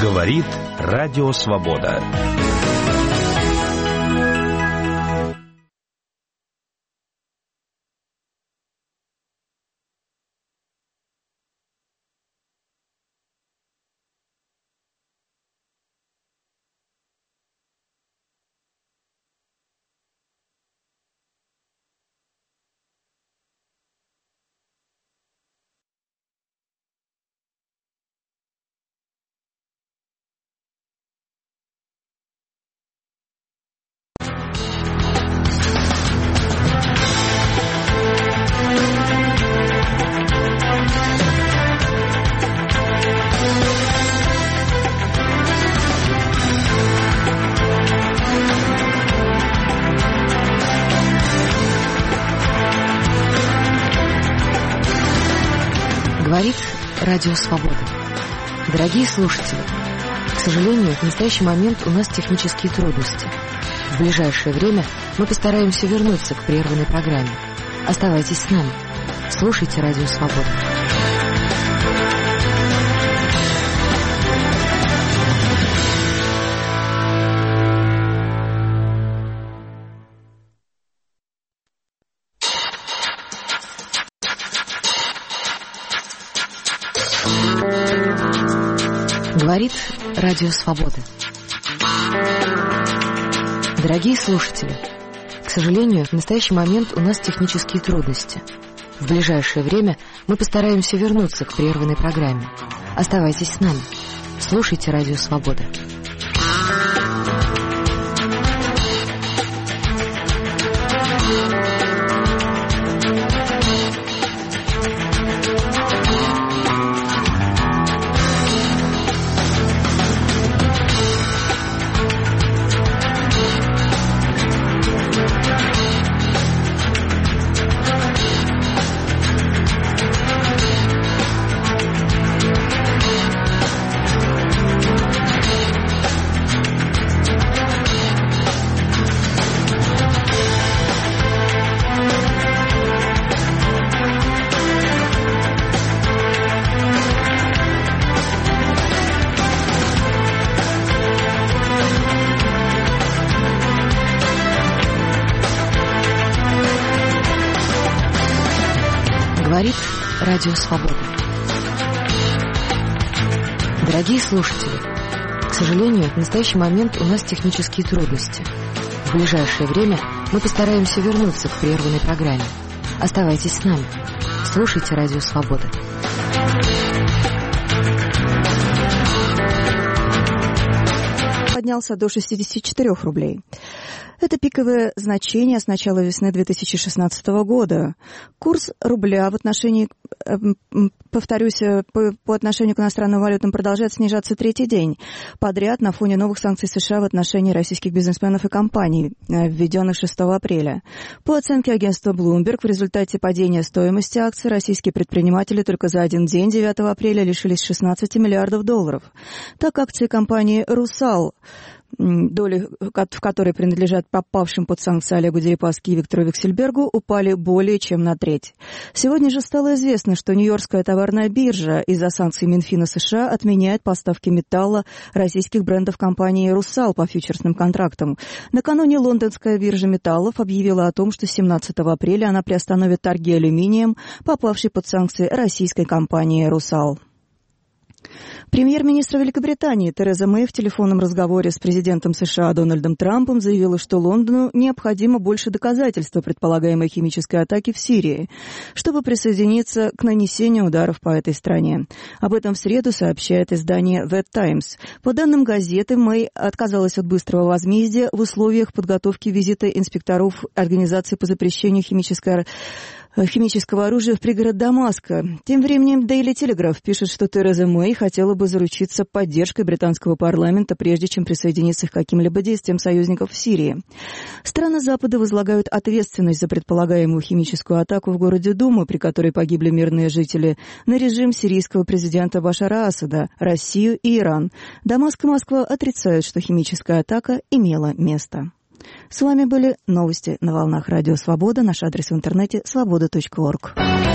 Говорит Радио Свобода. Говорит Радио Свобода. Дорогие слушатели, к сожалению, в настоящий момент у нас технические трудности. В ближайшее время мы постараемся вернуться к прерванной программе. Оставайтесь с нами. Слушайте Радио Свобода. Говорит Радио Свобода. Дорогие слушатели, к сожалению, в настоящий момент у нас технические трудности. В ближайшее время мы постараемся вернуться к прерванной программе. Оставайтесь с нами. Слушайте Радио Свобода. Говорит Радио Свобода. Дорогие слушатели, к сожалению, в настоящий момент у нас технические трудности. В ближайшее время мы постараемся вернуться к прерванной программе. Оставайтесь с нами. Слушайте Радио Свобода. Поднялся до 64 рублей. Это пиковое значение с начала весны 2016 года. Курс рубля в отношении, повторюсь, по отношению к иностранным валютам продолжает снижаться третий день подряд на фоне новых санкций США в отношении российских бизнесменов и компаний, введенных 6 апреля. По оценке агентства Bloomberg, в результате падения стоимости акций российские предприниматели только за один день, 9 апреля, лишились 16 миллиардов долларов. Так, акции компании «Русал», доли в которой принадлежат попавшим под санкции Олегу Дерипаски и Виктору Вексельбергу, упали более чем на треть. Сегодня же стало известно, что Нью-Йоркская товарная биржа из-за санкций Минфина США отменяет поставки металла российских брендов компании «Русал» по фьючерсным контрактам. Накануне лондонская биржа металлов объявила о том, что 17 апреля она приостановит торги алюминием, попавший под санкции российской компании «Русал». Премьер-министр Великобритании Тереза Мэй в телефонном разговоре с президентом США Дональдом Трампом заявила, что Лондону необходимо больше доказательств предполагаемой химической атаки в Сирии, чтобы присоединиться к нанесению ударов по этой стране. Об этом в среду сообщает издание The Times. По данным газеты, Мэй отказалась от быстрого возмездия в условиях подготовки визита инспекторов Организации по запрещению химического оружия в пригород Дамаска. Тем временем Daily Telegraph пишет, что Тереза Мэй хотела бы заручиться поддержкой британского парламента, прежде чем присоединиться к каким-либо действиям союзников в Сирии. Страны Запада возлагают ответственность за предполагаемую химическую атаку в городе Дума, при которой погибли мирные жители, на режим сирийского президента Башара Асада, Россию и Иран. Дамаск и Москва отрицают, что химическая атака имела место. С вами были новости на волнах Радио Свобода. Наш адрес в интернете свобода.орг.